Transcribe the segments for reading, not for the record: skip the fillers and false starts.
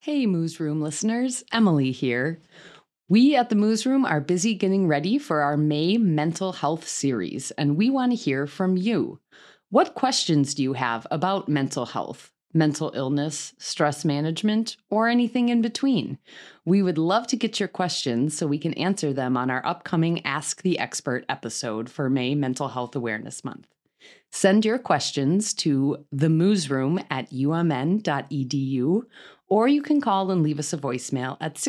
Hey, Moose Room listeners, Emily here. We at the Moose Room are busy getting ready for our May Mental Health series, and we want to hear from you. What questions do you have about mental health, mental illness, stress management, or anything in between? We would love to get your questions so we can answer them on our upcoming Ask the Expert episode for May Mental Health Awareness Month. Send your questions to themoosroom@umn.edu, or you can call and leave us a voicemail at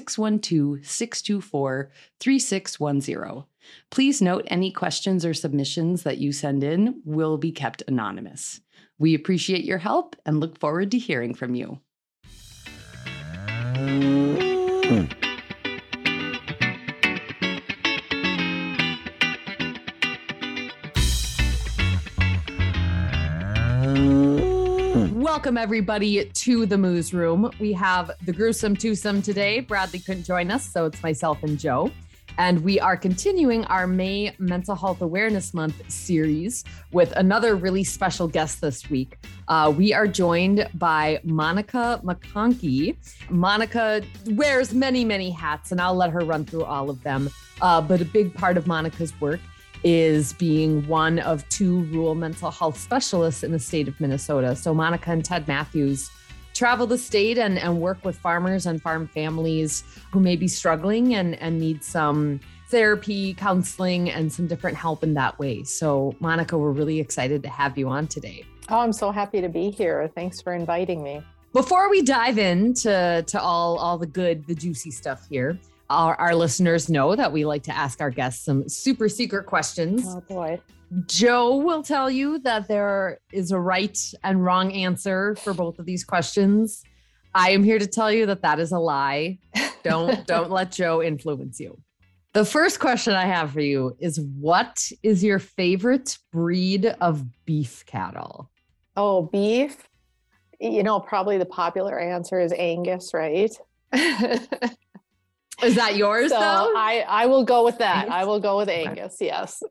612-624-3610. Please note any questions or submissions that you send in will be kept anonymous. We appreciate your help and look forward to hearing from you. Welcome, everybody, to the Moose Room. We have the gruesome twosome today. Bradley couldn't join us, so it's myself and Joe. And we are continuing our May Mental Health Awareness Month series with another really special guest this week. We are joined by Monica McConkey. Monica wears many, many hats, and I'll let her run through all of them. But a big part of Monica's work is being one of two rural mental health specialists in the state of Minnesota. So Monica and Ted Matthews travel the state and work with farmers and farm families who may be struggling and need some therapy, counseling, and some different help in that way. So Monica, we're really excited to have you on today. Oh, I'm so happy to be here. Thanks for inviting me. Before we dive into all the juicy stuff here, our listeners know that we like to ask our guests some super secret questions. Oh, boy. Joe will tell you that there is a right and wrong answer for both of these questions. I am here to tell you that that is a lie. Don't let Joe influence you. The first question I have for you is, what is your favorite breed of beef cattle? Oh, beef? You know, probably the popular answer is Angus, right? Is that yours, So though? I will go with that. Angus? I will go with Okay. Angus, yes.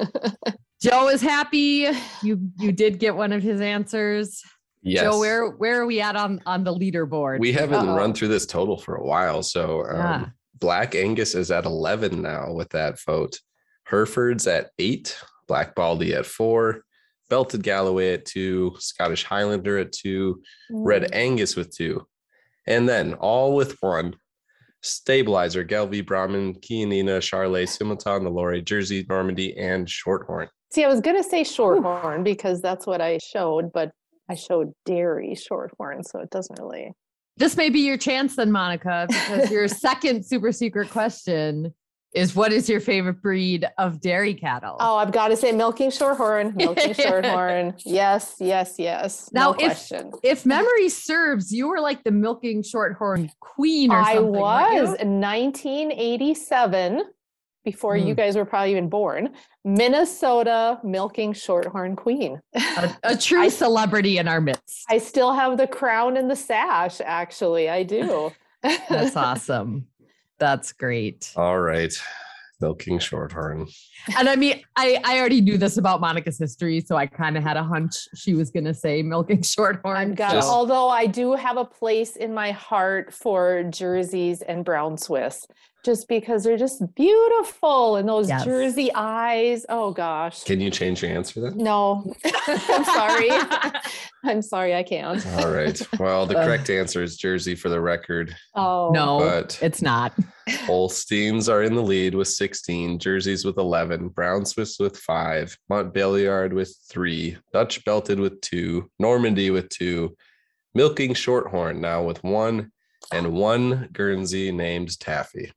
Joe is happy. You did get one of his answers. Yes. Joe, where are we at on the leaderboard? We haven't Uh-oh. run through this total for a while. So Yeah. Black Angus is at 11 now with that vote. Hereford's at 8, Black Baldy at 4, Belted Galloway at 2, Scottish Highlander at 2, Red Angus with 2. And then all with 1, Stabilizer, Gelby, Brahmin, Chianina, Charlet, Similton, the Lorry, Jersey, Normandy, and Shorthorn. See, I was going to say Shorthorn because that's what I showed, but I showed dairy Shorthorn, so it doesn't really. This may be your chance then, Monica, because your second super secret question is, what is your favorite breed of dairy cattle? Oh, I've got to say Milking Shorthorn. Milking Shorthorn. Yes, yes, yes. Now, No question. if memory serves, you were like the milking shorthorn queen or I something. was weren't in 1987, before you guys were probably even born, Minnesota Milking Shorthorn Queen. you? A true celebrity in our midst. I still have the crown and the sash, actually. I do. That's awesome. That's great. All right. Milking Shorthorn. And I mean, I already knew this about Monica's history, so I kind of had a hunch she was going to say milking shorthorn. Just- Although I do have a place in my heart for jerseys and brown Swiss, just because they're just beautiful and those Yes. Jersey eyes. Oh gosh. Can you change your answer then? No, I'm sorry. I'm sorry, I can't. All right. Well, the correct answer is Jersey for the record. Oh, No, But- it's not. Holsteins are in the lead with 16, Jerseys with 11, Brown Swiss with 5, Montbéliard with 3, Dutch Belted with 2, Normandy with 2, Milking Shorthorn now with 1, and 1 Guernsey named Taffy.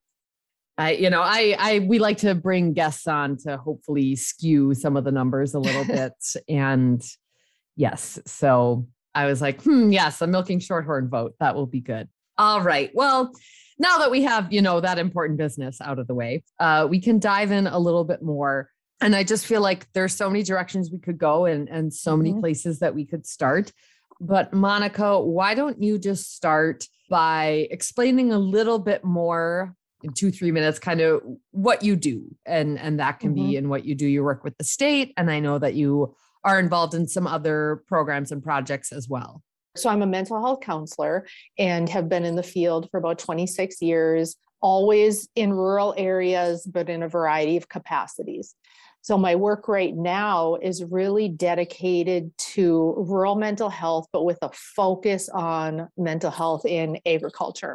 We like to bring guests on to hopefully skew some of the numbers a little bit. And yes, so I was like, yes, a milking shorthorn vote. That will be good. All right. Well, now that we have, that important business out of the way, we can dive in a little bit more. And I just feel like there's so many directions we could go and so many places that we could start. But Monica, why don't you just start by explaining a little bit more in 2-3 minutes, kind of what you do. And that can be in what you do. You work with the state. And I know that you are involved in some other programs and projects as well. So I'm a mental health counselor and have been in the field for about 26 years, always in rural areas, but in a variety of capacities. So my work right now is really dedicated to rural mental health, but with a focus on mental health in agriculture.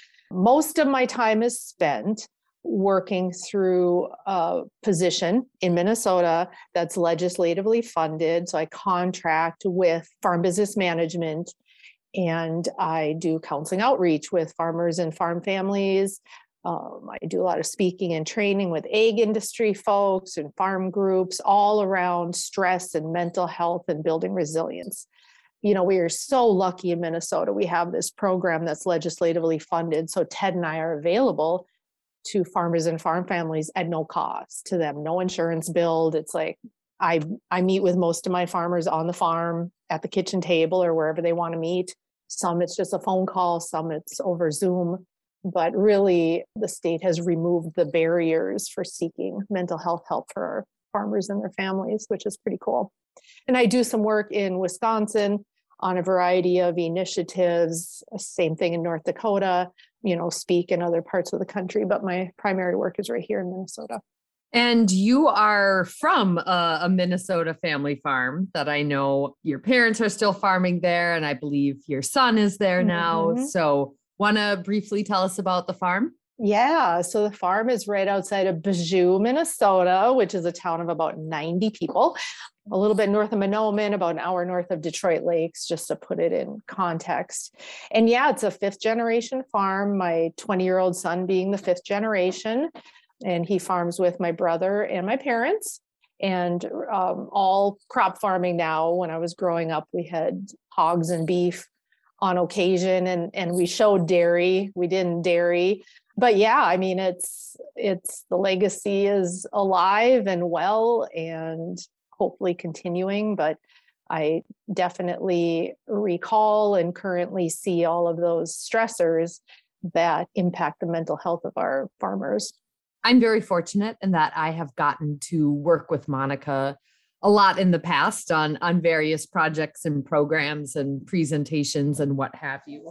Most of my time is spent working through a position in Minnesota that's legislatively funded. So I contract with Farm Business Management and I do counseling outreach with farmers and farm families. I do a lot of speaking and training with ag industry folks and farm groups all around stress and mental health and building resilience. You know, we are so lucky in Minnesota. We have this program that's legislatively funded. So Ted and I are available to farmers and farm families at no cost to them, no insurance billed. It's like I meet with most of my farmers on the farm at the kitchen table or wherever they want to meet. Some it's just a phone call, some it's over Zoom. But really, the state has removed the barriers for seeking mental health help for our farmers and their families, which is pretty cool. And I do some work in Wisconsin on a variety of initiatives, same thing in North Dakota, speak in other parts of the country, but my primary work is right here in Minnesota. And you are from a Minnesota family farm that I know your parents are still farming there, and I believe your son is there now. So want to briefly tell us about the farm? Yeah, so the farm is right outside of Bijou, Minnesota, which is a town of about 90 people, a little bit north of Mahnomen, about an hour north of Detroit Lakes, just to put it in context. And yeah, it's a fifth generation farm, my 20-year-old son being the fifth generation. And he farms with my brother and my parents, and all crop farming now. When I was growing up, we had hogs and beef on occasion, and we showed dairy. We didn't dairy. But yeah, I mean, it's the legacy is alive and well and hopefully continuing. But I definitely recall and currently see all of those stressors that impact the mental health of our farmers. I'm very fortunate in that I have gotten to work with Monica a lot in the past on various projects and programs and presentations and what have you.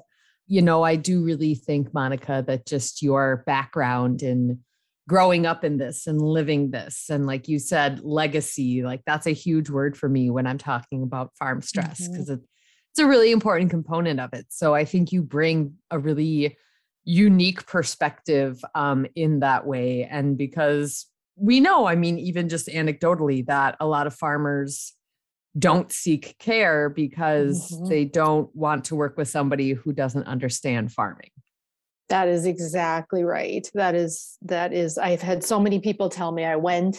I do really think, Monica, that just your background in growing up in this and living this, and like you said, legacy, like that's a huge word for me when I'm talking about farm stress, because it's a really important component of it. So I think you bring a really unique perspective in that way. And because we know, even just anecdotally, that a lot of farmers don't seek care because they don't want to work with somebody who doesn't understand farming. That is exactly right. That is, I've had so many people tell me I went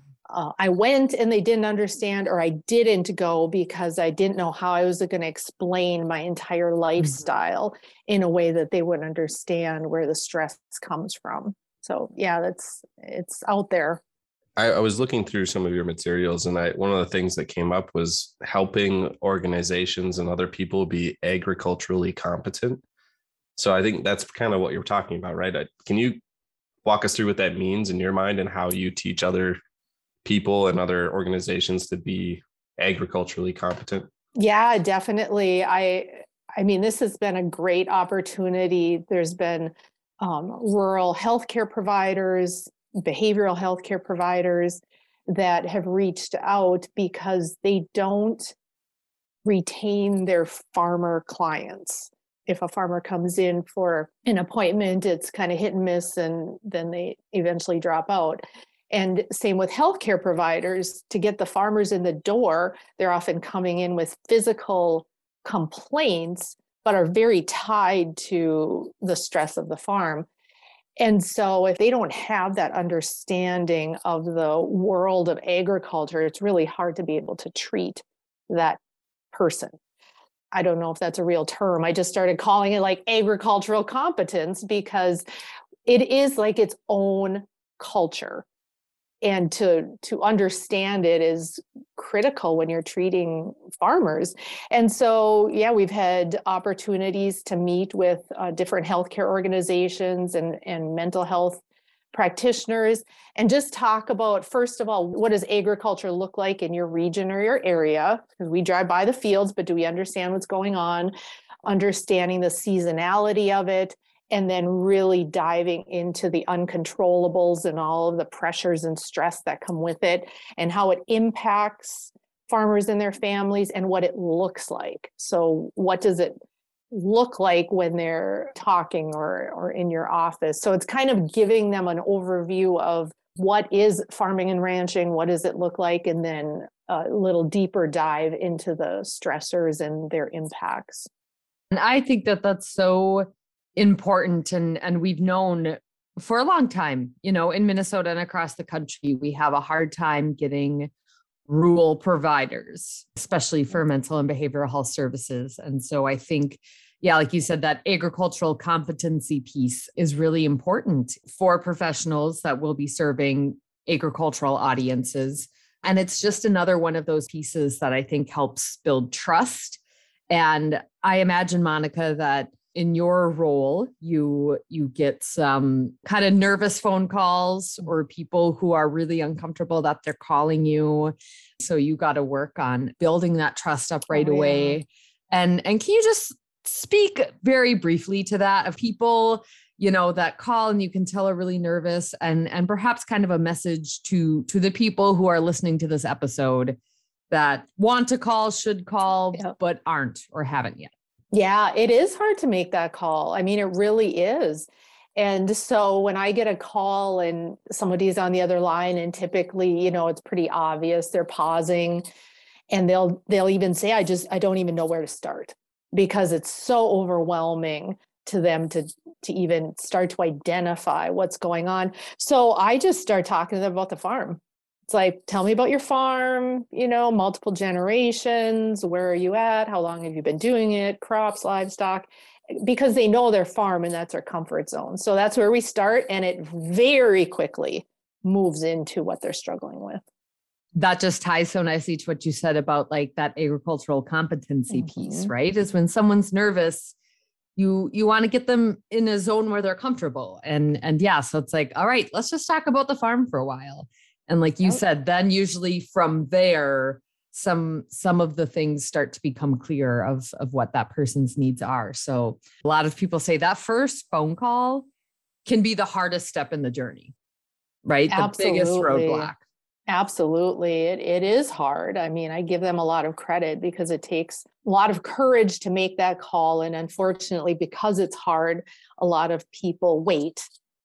and they didn't understand, or I didn't go because I didn't know how I was going to explain my entire lifestyle in a way that they would understand where the stress comes from. So yeah, it's out there. I was looking through some of your materials, and one of the things that came up was helping organizations and other people be agriculturally competent. So I think that's kind of what you're talking about, right? Can you walk us through what that means in your mind and how you teach other people and other organizations to be agriculturally competent? Yeah, definitely. I mean, this has been a great opportunity. There's been rural healthcare providers, behavioral healthcare providers that have reached out because they don't retain their farmer clients. If a farmer comes in for an appointment, it's kind of hit and miss, and then they eventually drop out. And same with healthcare providers. To get the farmers in the door, they're often coming in with physical complaints, but are very tied to the stress of the farm. And so if they don't have that understanding of the world of agriculture, it's really hard to be able to treat that person. I don't know if that's a real term. I just started calling it like agricultural competence because it is like its own culture. And to understand it is critical when you're treating farmers. And so, yeah, we've had opportunities to meet with different healthcare organizations and mental health practitioners and just talk about, first of all, what does agriculture look like in your region or your area? Because we drive by the fields, but do we understand what's going on? Understanding the seasonality of it, and then really diving into the uncontrollables and all of the pressures and stress that come with it and how it impacts farmers and their families and what it looks like. So what does it look like when they're talking or in your office? So it's kind of giving them an overview of what is farming and ranching, what does it look like, and then a little deeper dive into the stressors and their impacts. And I think that that's so important. And we've known for a long time, you know, in Minnesota and across the country, we have a hard time getting rural providers, especially for mental and behavioral health services. And so I think, yeah, like you said, that agricultural competency piece is really important for professionals that will be serving agricultural audiences. And it's just another one of those pieces that I think helps build trust. And I imagine, Monica, that in your role, you get some kind of nervous phone calls or people who are really uncomfortable that they're calling you. So you got to work on building that trust up right away. And can you just speak very briefly to that, of people, you know, that call and you can tell are really nervous, and perhaps kind of a message to the people who are listening to this episode that want to call, should call, but aren't or haven't yet? Yeah, it is hard to make that call. I mean, it really is. And so when I get a call and somebody's on the other line, and typically, you know, it's pretty obvious, they're pausing and they'll even say, I don't even know where to start, because it's so overwhelming to them to even start to identify what's going on. So I just start talking to them about the farm. It's like, tell me about your farm, you know, multiple generations, where are you at? How long have you been doing it? Crops, livestock, because they know their farm and that's their comfort zone. So that's where we start. And it very quickly moves into what they're struggling with. That just ties so nicely to what you said about like that agricultural competency piece, right? Is when someone's nervous, you want to get them in a zone where they're comfortable. And yeah, so it's like, all right, let's just talk about the farm for a while. And like you said, then usually from there, some of the things start to become clear of what that person's needs are. So a lot of people say that first phone call can be the hardest step in the journey, right? Absolutely. The biggest roadblock. Absolutely. It is hard. I mean, I give them a lot of credit because it takes a lot of courage to make that call. And unfortunately, because it's hard, a lot of people wait.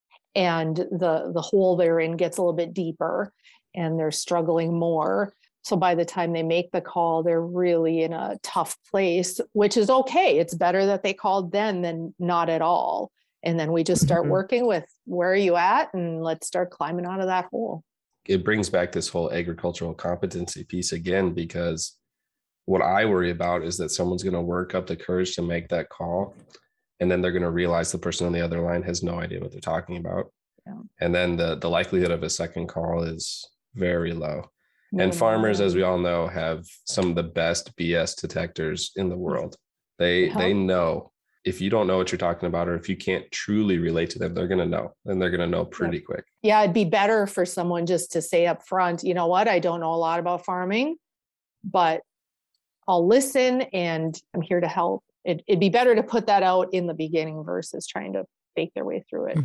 And the hole they're in gets a little bit deeper and they're struggling more. So by the time they make the call, they're really in a tough place, which is okay. It's better that they called then than not at all. And then we just start working with, where are you at? And let's start climbing out of that hole. It brings back this whole agricultural competency piece again, because what I worry about is that someone's going to work up the courage to make that call. And then they're going to realize the person on the other line has no idea what they're talking about. Yeah. And then the likelihood of a second call is very low. And farmers, as we all know, have some of the best BS detectors in the world. They know if you don't know what you're talking about, or if you can't truly relate to them, they're going to know, and they're going to know pretty quick. Yeah, it'd be better for someone just to say up front, you know what, I don't know a lot about farming, but I'll listen and I'm here to help. It'd be better to put that out in the beginning versus trying to fake their way through it.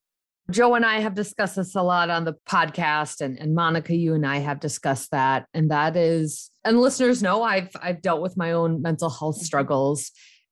Joe and I have discussed this a lot on the podcast, and Monica, you and I have discussed that. And that is, and listeners know I've dealt with my own mental health struggles.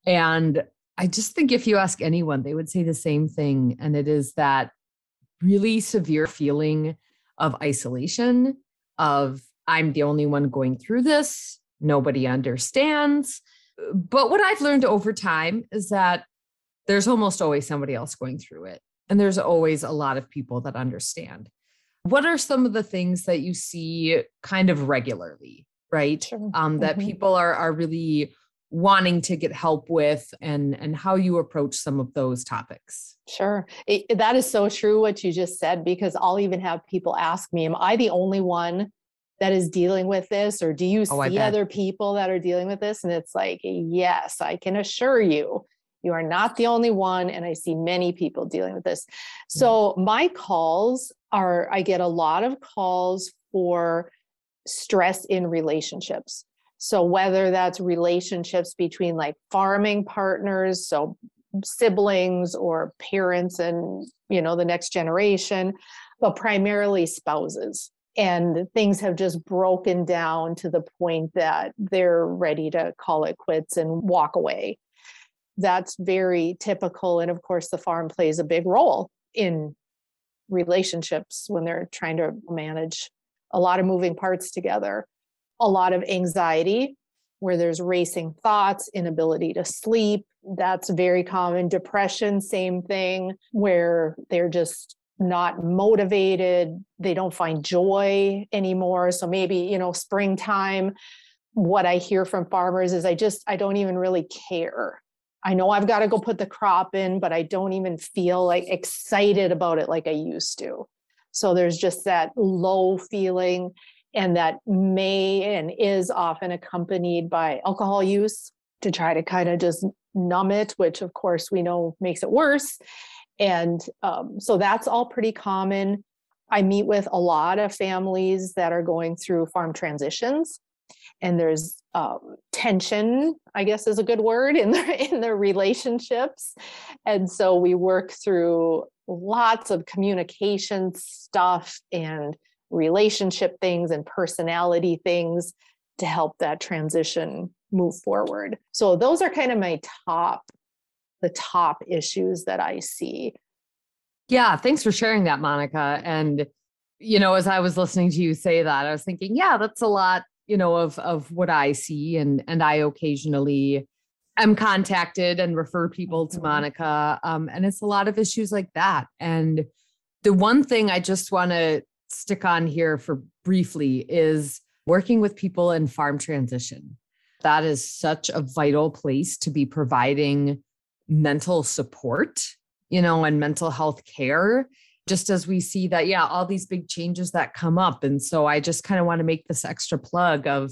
And I just think if you ask anyone, they would say the same thing. And it is that really severe feeling of isolation, of I'm the only one going through this. Nobody understands. But what I've learned over time is that there's almost always somebody else going through it. And there's always a lot of people that understand. What are some of the things that you see kind of regularly, right? Sure. That people are really wanting to get help with, and how you approach some of those topics? Sure. That is so true what you just said, because I'll even have people ask me, am I the only one that is dealing with this? Or do you see other people that are dealing with this? And it's like, yes, I can assure you, You are not the only one. And I see many people dealing with this. So my calls I get a lot of calls for stress in relationships. So whether that's relationships between like farming partners, so siblings or parents and, the next generation, but primarily spouses. And things have just broken down to the point that they're ready to call it quits and walk away. That's very typical. And of course, the farm plays a big role in relationships when they're trying to manage a lot of moving parts together. A lot of anxiety, where there's racing thoughts, inability to sleep. That's very common. Depression, same thing, where they're just not motivated. They don't find joy anymore. So maybe, springtime, what I hear from farmers is I don't even really care. I know I've got to go put the crop in, but I don't even feel like excited about it like I used to. So there's just that low feeling, and that may and is often accompanied by alcohol use to try to kind of just numb it, which of course we know makes it worse. And so that's all pretty common. I meet with a lot of families that are going through farm transitions, and there's tension, I guess is a good word, in their relationships. And so we work through lots of communication stuff and relationship things and personality things to help that transition move forward. So those are kind of the top issues that I see. Yeah, thanks for sharing that, Monica. And, as I was listening to you say that, I was thinking, yeah, that's a lot, of what I see. And I occasionally am contacted and refer people to Monica. And it's a lot of issues like that. And the one thing I just want to stick on here for briefly is working with people in farm transition. That is such a vital place to be providing mental support, and mental health care, just as we see that, all these big changes that come up. And so I just kind of want to make this extra plug of,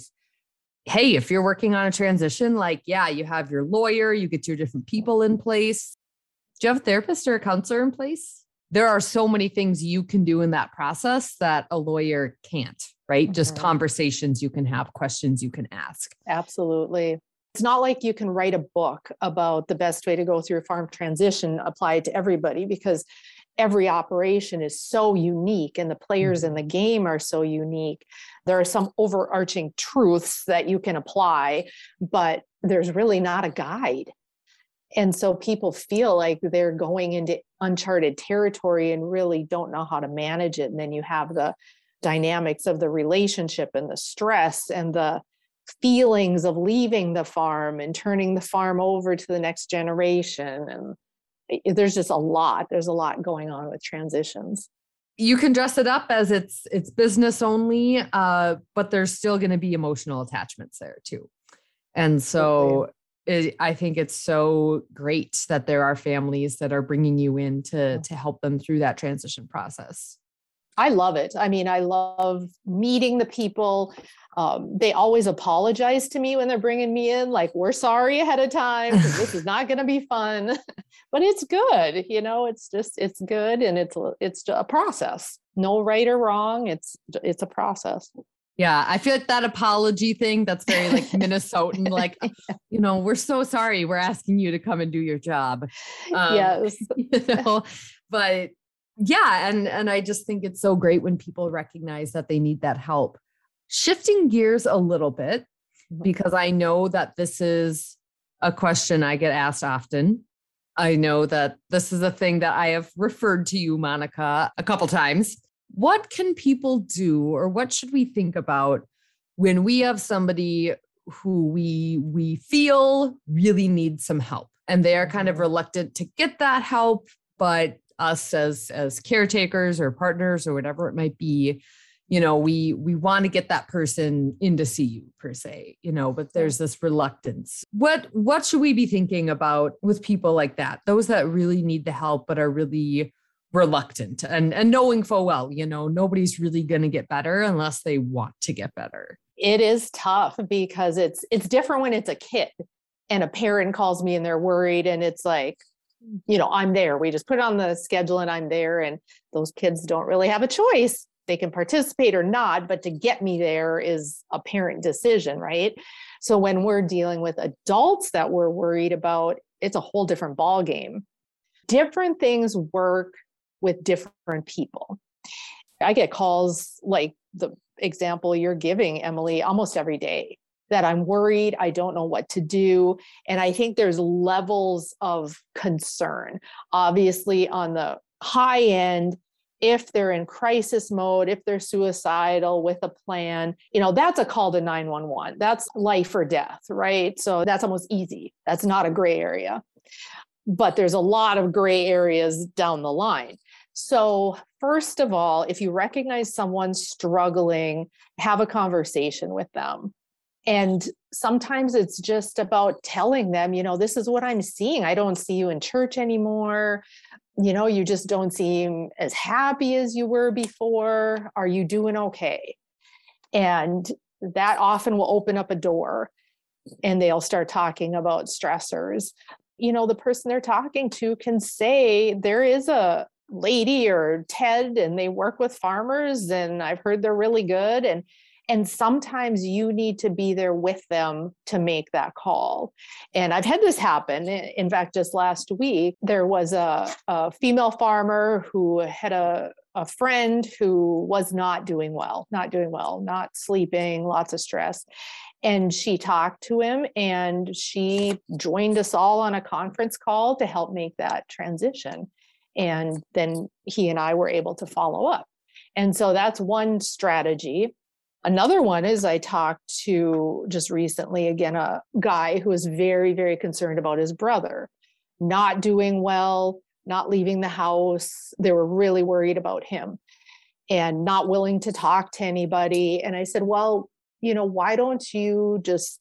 hey, if you're working on a transition, you have your lawyer, you get your different people in place. Do you have a therapist or a counselor in place? There are so many things you can do in that process that a lawyer can't, right? Mm-hmm. Just conversations you can have, questions you can ask. Absolutely. It's not like you can write a book about the best way to go through a farm transition applied to everybody, because every operation is so unique and the players in the game are so unique. There are some overarching truths that you can apply, but there's really not a guide. And so people feel like they're going into uncharted territory and really don't know how to manage it. And then you have the dynamics of the relationship and the stress and the feelings of leaving the farm and turning the farm over to the next generation. And there's just there's a lot going on with transitions. You can dress it up as it's business only, but there's still going to be emotional attachments there too. And so I think it's so great that there are families that are bringing you in to help them through that transition process. I love it. I mean, I love meeting the people. They always apologize to me when they're bringing me in, like, we're sorry ahead of time, because this is not going to be fun, but it's good. It's good. And it's a process. No right or wrong. It's a process. Yeah. I feel like that apology thing, that's very like Minnesotan, like, we're so sorry. We're asking you to come and do your job. Yes. But yeah. And I just think it's so great when people recognize that they need that help. Shifting gears a little bit, because I know that this is a question I get asked often. I know that this is a thing that I have referred to you, Monica, a couple times. What can people do, or what should we think about when we have somebody who we feel really needs some help and they are kind of reluctant to get that help, but us as caretakers or partners or whatever it might be, we want to get that person in to see you per se, but there's this reluctance. What should we be thinking about with people like that? Those that really need the help, but are really reluctant and knowing full well, nobody's really going to get better unless they want to get better. It is tough because it's different when it's a kid. and a parent calls me and they're worried, and it's like, I'm there. We just put it on the schedule and I'm there, and those kids don't really have a choice. They can participate or not, but to get me there is a parent decision, right? So when we're dealing with adults that we're worried about, it's a whole different ballgame. Different things work with different people. I get calls like the example you're giving, Emily, almost every day, that I'm worried, I don't know what to do. And I think there's levels of concern. Obviously, on the high end, if they're in crisis mode, if they're suicidal with a plan, that's a call to 911. That's life or death, right? So that's almost easy. That's not a gray area. But there's a lot of gray areas down the line. So first of all, if you recognize someone struggling, have a conversation with them. And sometimes it's just about telling them, this is what I'm seeing. I don't see you in church anymore. You just don't seem as happy as you were before. Are you doing okay? And that often will open up a door, and they'll start talking about stressors. The person they're talking to can say, there is a lady or Ted, and they work with farmers, and I've heard they're really good. And sometimes you need to be there with them to make that call. And I've had this happen. In fact, just last week, there was a female farmer who had a friend who was not doing well, not sleeping, lots of stress. And she talked to him, and she joined us all on a conference call to help make that transition. And then he and I were able to follow up. And so that's one strategy. Another one is I talked to just recently, again, a guy who was very, very concerned about his brother not doing well, not leaving the house. They were really worried about him and not willing to talk to anybody. And I said, well, why don't you just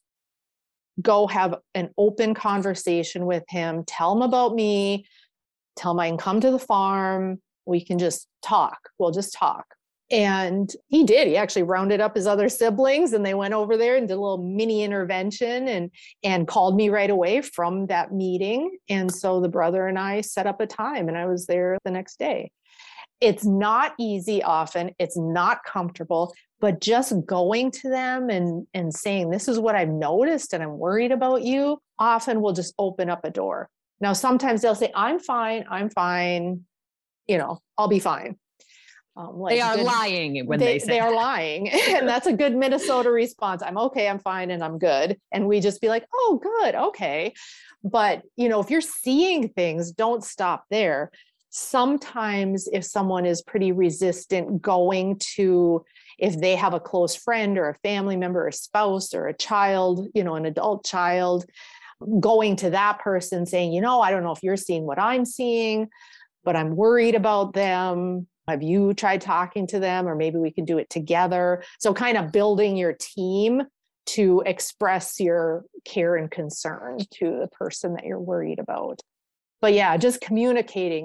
go have an open conversation with him? Tell him about me. Tell him I can come to the farm. We can just talk. We'll just talk. And he did. He actually rounded up his other siblings, and they went over there and did a little mini intervention and called me right away from that meeting. And so the brother and I set up a time, and I was there the next day. It's not easy often. It's not comfortable, but just going to them and saying, this is what I've noticed and I'm worried about you, often will just open up a door. Now, sometimes they'll say, I'm fine. I'll be fine. They are lying when they say they are lying. And that's a good Minnesota response. I'm okay, I'm fine, and I'm good. And we just be like, oh, good, okay. But, if you're seeing things, don't stop there. Sometimes if someone is pretty resistant, if they have a close friend or a family member, a spouse or a child, an adult child, going to that person saying, I don't know if you're seeing what I'm seeing, but I'm worried about them. Have you tried talking to them? Or maybe we can do it together. So kind of building your team to express your care and concern to the person that you're worried about. But yeah, just communicating.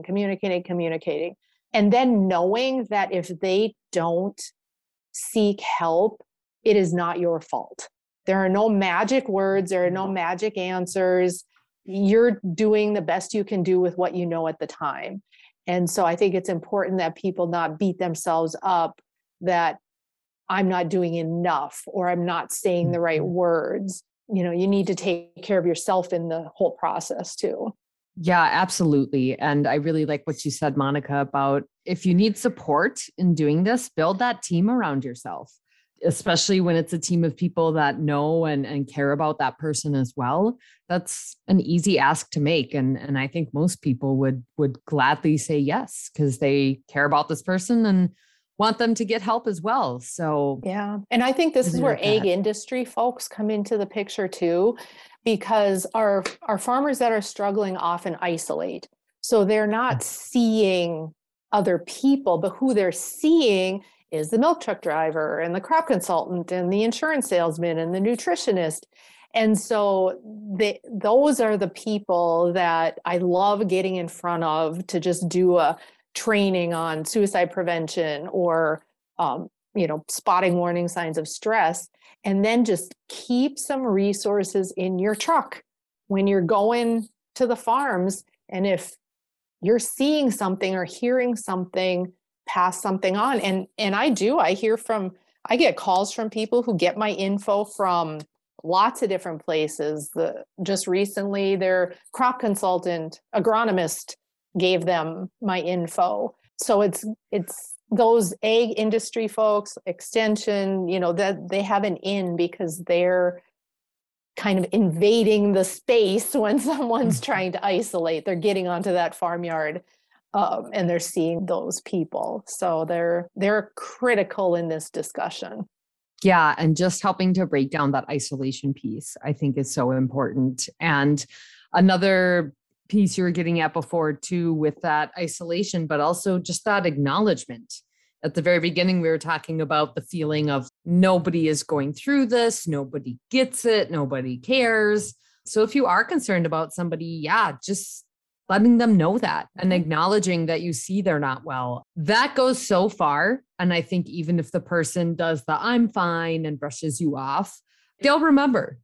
And then knowing that if they don't seek help, it is not your fault. There are no magic words. There are no magic answers. You're doing the best you can do with what you know at the time. And so I think it's important that people not beat themselves up that I'm not doing enough or I'm not saying the right words. You need to take care of yourself in the whole process too. Yeah, absolutely. And I really like what you said, Monica, about if you need support in doing this, build that team around yourself, especially when it's a team of people that know and care about that person as well. That's an easy ask to make. And I think most people would gladly say yes, because they care about this person and want them to get help as well. So yeah. And I think this is where ag industry folks come into the picture too, because our farmers that are struggling often isolate. So they're not seeing other people, but who they're seeing is the milk truck driver and the crop consultant and the insurance salesman and the nutritionist. And so those are the people that I love getting in front of to just do a training on suicide prevention or, spotting warning signs of stress, and then just keep some resources in your truck. when you're going to the farms, and if you're seeing something or hearing something, pass something on. And I get calls from people who get my info from lots of different places. Just recently, their crop consultant, agronomist gave them my info. So it's those ag industry folks, extension, that they have an in because they're kind of invading the space when someone's trying to isolate. They're getting onto that farmyard, and they're seeing those people. So they're critical in this discussion. Yeah. And just helping to break down that isolation piece, I think, is so important. And another piece you were getting at before too, with that isolation, but also just that acknowledgement. At the very beginning, we were talking about the feeling of nobody is going through this, nobody gets it, nobody cares. So if you are concerned about somebody, just letting them know that and acknowledging that you see they're not well. That goes so far. And I think even if the person does the I'm fine and brushes you off, they'll remember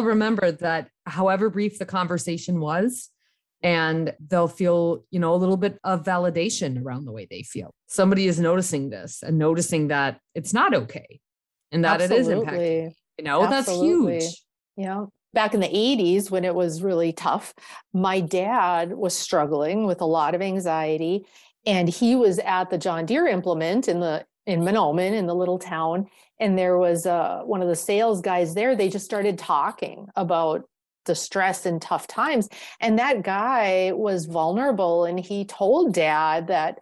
that however brief the conversation was, and they'll feel, a little bit of validation around the way they feel. Somebody is noticing this and noticing that it's not okay and that it is impacting. That's huge. Yeah. Back in the 80s, when it was really tough, my dad was struggling with a lot of anxiety, and he was at the John Deere implement in Mahnomen, in the little town. And there was one of the sales guys there. They just started talking about the stress and tough times. And that guy was vulnerable. And he told Dad that,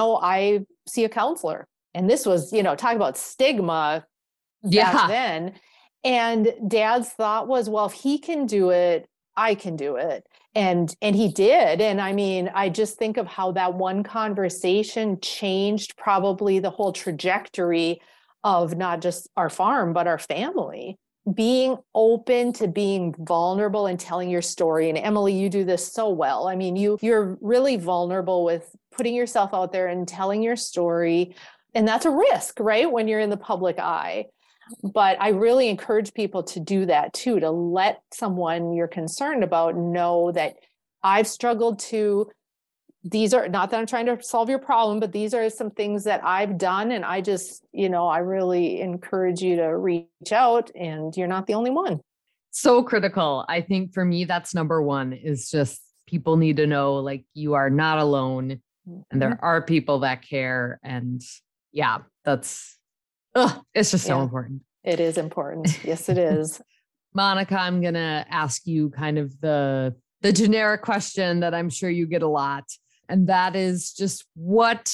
I see a counselor. And this was, talk about stigma back then. And Dad's thought was, well, if he can do it, I can do it. And he did. And I mean, I just think of how that one conversation changed probably the whole trajectory of not just our farm, but our family. Being open to being vulnerable and telling your story. And Emily, you do this so well. I mean, you're really vulnerable with putting yourself out there and telling your story. And that's a risk, right? When you're in the public eye. But I really encourage people to do that too, to let someone you're concerned about know that I've struggled too. These are not that I'm trying to solve your problem, but these are some things that I've done. And I just, I really encourage you to reach out, and you're not the only one. So critical. I think for me, that's number one, is just people need to know, like, you are not alone and there are people that care. And it's just so important. It is important. Yes, it is. Monica, I'm going to ask you kind of the generic question that I'm sure you get a lot. And that is just what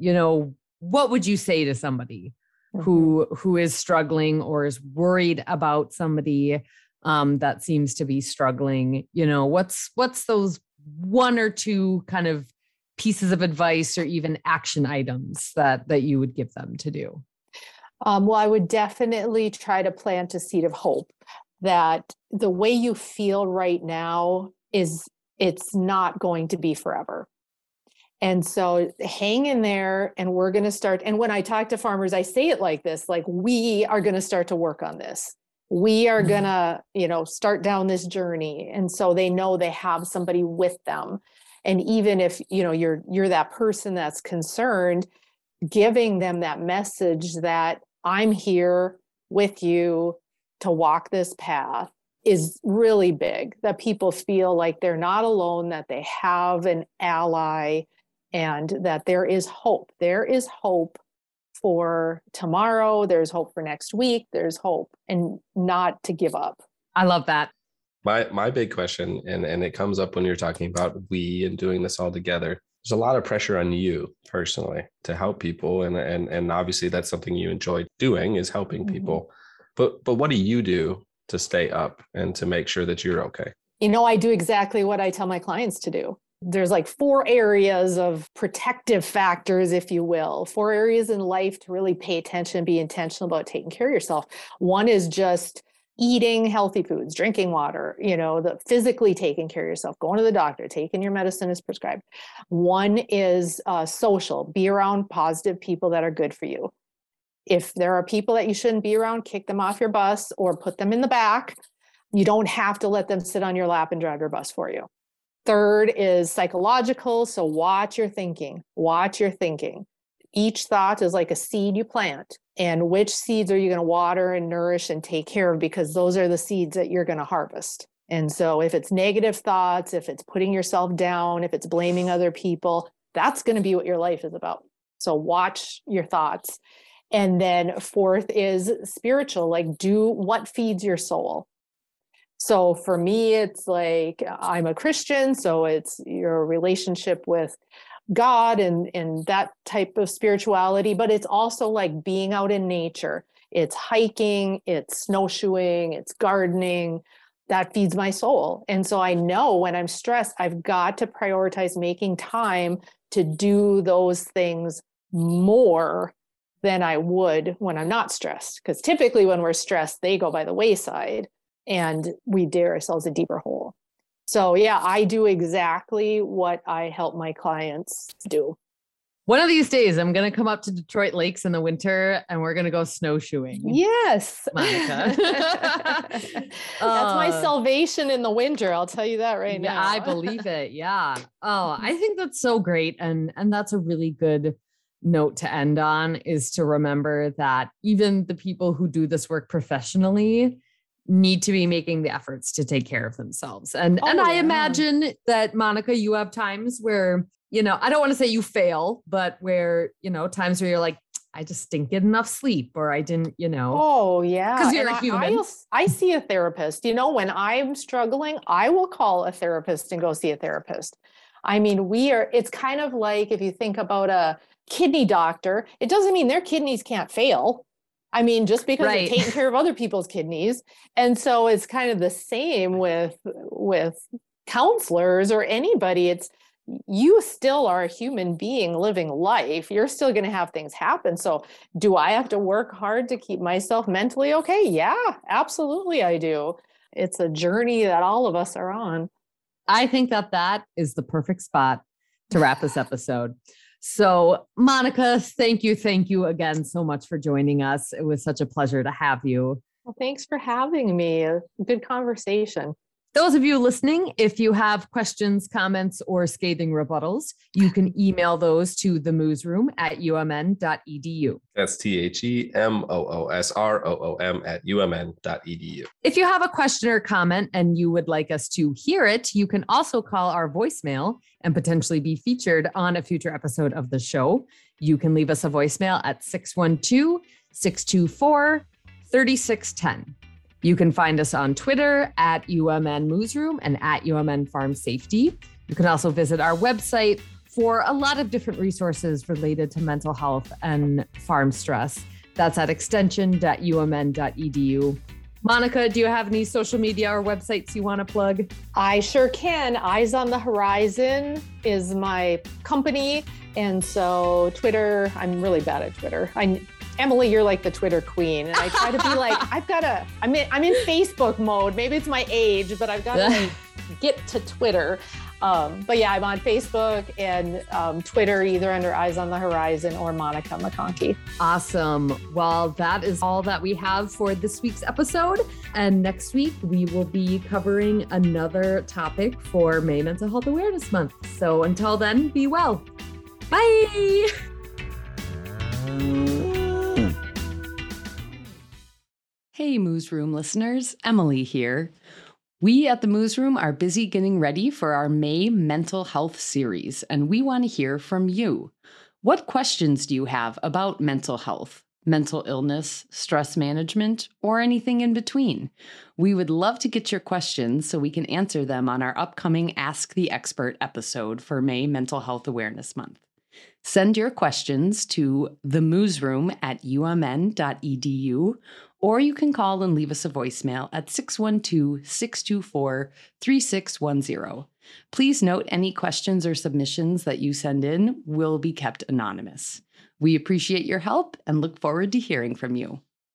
would you say to somebody who is struggling or is worried about somebody that seems to be struggling? What's those one or two kind of pieces of advice or even action items that you would give them to do? Well, I would definitely try to plant a seed of hope that the way you feel right now it's not going to be forever. And so hang in there, and we're going to start. And when I talk to farmers, I say it like this, like, we are going to start to work on this. We are going to, start down this journey. And so they know they have somebody with them. And even if, you're that person that's concerned, giving them that message that I'm here with you to walk this path is really big, that people feel like they're not alone, that they have an ally, and that there is hope. There is hope for tomorrow. There's hope for next week. There's hope, and not to give up. I love that. My big question, and it comes up when you're talking about we and doing this all together. There's a lot of pressure on you personally to help people. And obviously that's something you enjoy doing, is helping people. But what do you do to stay up and to make sure that you're okay? I do exactly what I tell my clients to do. There's like 4 areas of protective factors, if you will, 4 areas in life to really pay attention, be intentional about taking care of yourself. One is just eating healthy foods, drinking water, the physically taking care of yourself, going to the doctor, taking your medicine as prescribed. One is social, be around positive people that are good for you. If there are people that you shouldn't be around, kick them off your bus or put them in the back. You don't have to let them sit on your lap and drive your bus for you. Third is psychological. So watch your thinking. Watch your thinking. Each thought is like a seed you plant. And which seeds are you going to water and nourish and take care of? Because those are the seeds that you're going to harvest. And so if it's negative thoughts, if it's putting yourself down, if it's blaming other people, that's going to be what your life is about. So watch your thoughts. And then fourth is spiritual, like do what feeds your soul. So for me, it's like I'm a Christian, so it's your relationship with God and that type of spirituality, but it's also like being out in nature. It's hiking, it's snowshoeing, it's gardening. That feeds my soul. And so I know when I'm stressed, I've got to prioritize making time to do those things more than I would when I'm not stressed. Because typically when we're stressed, they go by the wayside and we dig ourselves a deeper hole. So yeah, I do exactly what I help my clients do. One of these days, I'm going to come up to Detroit Lakes in the winter and we're going to go snowshoeing. Yes. Monica. That's my salvation in the winter. I'll tell you that right now. I believe it. Yeah. Oh, I think that's so great. And that's a really good note to end on, is to remember that even the people who do this work professionally need to be making the efforts to take care of themselves. And I imagine that, Monica, you have times where, you know, I don't want to say you fail, but where, you know, times where you're like, I just didn't get enough sleep, or I didn't, you know. Oh, yeah. Because you're a human. I see a therapist. You know, when I'm struggling, I will call a therapist and go see a therapist. I mean, it's kind of like if you think about a kidney doctor, it doesn't mean their kidneys can't fail. I mean, just because they're taking care of other people's kidneys. And so it's kind of the same with counselors or anybody. It's, you still are a human being living life. You're still going to have things happen. So do I have to work hard to keep myself mentally okay? Yeah, absolutely I do. It's a journey that all of us are on. I think that is the perfect spot to wrap this episode. So Monica, thank you again so much for joining us. It was such a pleasure to have you. Well, thanks for having me. A good conversation. Those of you listening, if you have questions, comments, or scathing rebuttals, you can email those to themoosroom@umn.edu. That's THEMOOSROOM@umn.edu. If you have a question or comment and you would like us to hear it, you can also call our voicemail and potentially be featured on a future episode of the show. You can leave us a voicemail at 612-624-3610. You can find us on Twitter at UMN Newsroom and at UMN Farm Safety. You can also visit our website for a lot of different resources related to mental health and farm stress. That's at extension.umn.edu. Monica, do you have any social media or websites you want to plug? I sure can. Eyes on the Horizon is my company. And so Twitter, I'm really bad at Twitter. Emily, you're like the Twitter queen. And I try to be like, I'm in Facebook mode. Maybe it's my age, but I've got to like get to Twitter. But yeah, I'm on Facebook and Twitter, either under Eyes on the Horizon or Monica McConkey. Awesome. Well, that is all that we have for this week's episode. And next week, we will be covering another topic for May Mental Health Awareness Month. So until then, be well. Bye. Hey, Moose Room listeners, Emily here. We at the Moose Room are busy getting ready for our May Mental Health series, and we want to hear from you. What questions do you have about mental health, mental illness, stress management, or anything in between? We would love to get your questions so we can answer them on our upcoming Ask the Expert episode for May Mental Health Awareness Month. Send your questions to themoosroom@umn.edu, or you can call and leave us a voicemail at 612-624-3610. Please note any questions or submissions that you send in will be kept anonymous. We appreciate your help and look forward to hearing from you.